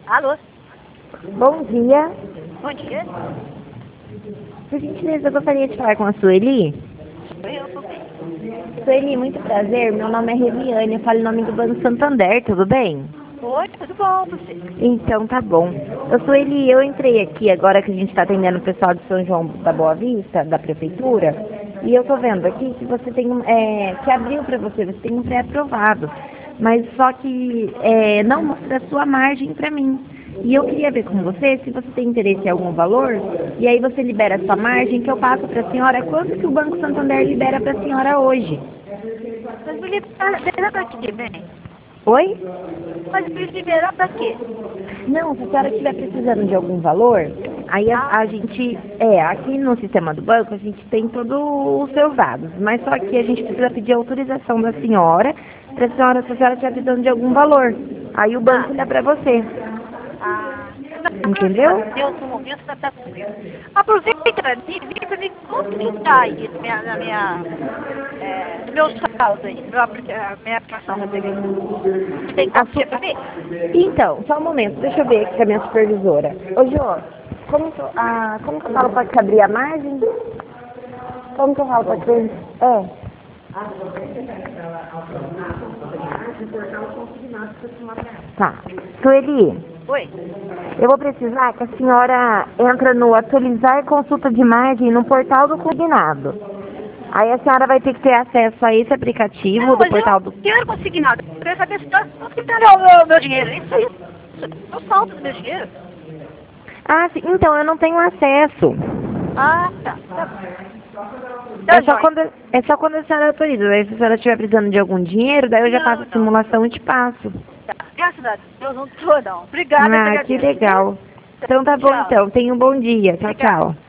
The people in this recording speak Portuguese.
Alô? Bom dia. Bom dia. Por gentileza, eu gostaria de falar com a Sueli. Sou eu, bem. Sueli, muito prazer. Meu nome é Reviane. Eu falo em nome do Banco Santander, tudo bem? Oi, tudo bom, você? Então, tá bom. Sueli, eu entrei aqui agora que a gente está atendendo o pessoal de São João da Boa Vista, da Prefeitura, e eu tô vendo aqui que você tem que abriu para você tem um pré-aprovado, mas só que não mostra a sua margem para mim. E eu queria ver com você se você tem interesse em algum valor, e aí você libera a sua margem, que eu passo para a senhora quanto que o Banco Santander libera para a senhora hoje. Mas me liberar pra quê, bem? Oi? Mas me liberar pra quê? Não, se a senhora estiver precisando de algum valor, aí a gente, aqui no sistema do banco, a gente tem todos os seus dados, mas só que a gente precisa pedir autorização da senhora, para a senhora, se a senhora estiver precisando de algum valor. Aí o banco dá para você. Entendeu? Deus, no momento tá comigo. Aproveita pra mim, vem pra mim quanto que tá aí no meu saldo aí, minha aplicação da TV. Tem como ser pra mim? Então, só um momento, deixa eu ver aqui com a minha supervisora. Ô, Jô, como que eu falo para abrir a margem? Como que eu falo para abrir? Tá. Sueli, Oi? eu vou precisar que a senhora entra no atualizar consulta de margem no portal do consignado. Aí a senhora vai ter que ter acesso a esse aplicativo Não, do portal do... eu não quero consignado. Eu quero saber se tá o meu dinheiro. Isso aí. Eu saldo do meu dinheiro. Ah, sim, então eu não tenho acesso. Ah, tá. Tá bom. É só quando a senhora autoriza. Daí se a senhora estiver precisando de algum dinheiro, daí eu já faço a simulação e te passo. Tá. Graças a Deus, não tô não. Obrigada, Ah, que legal. Então tá bom Tchau. então. Tenha um bom dia. Tchau, Obrigada. tchau.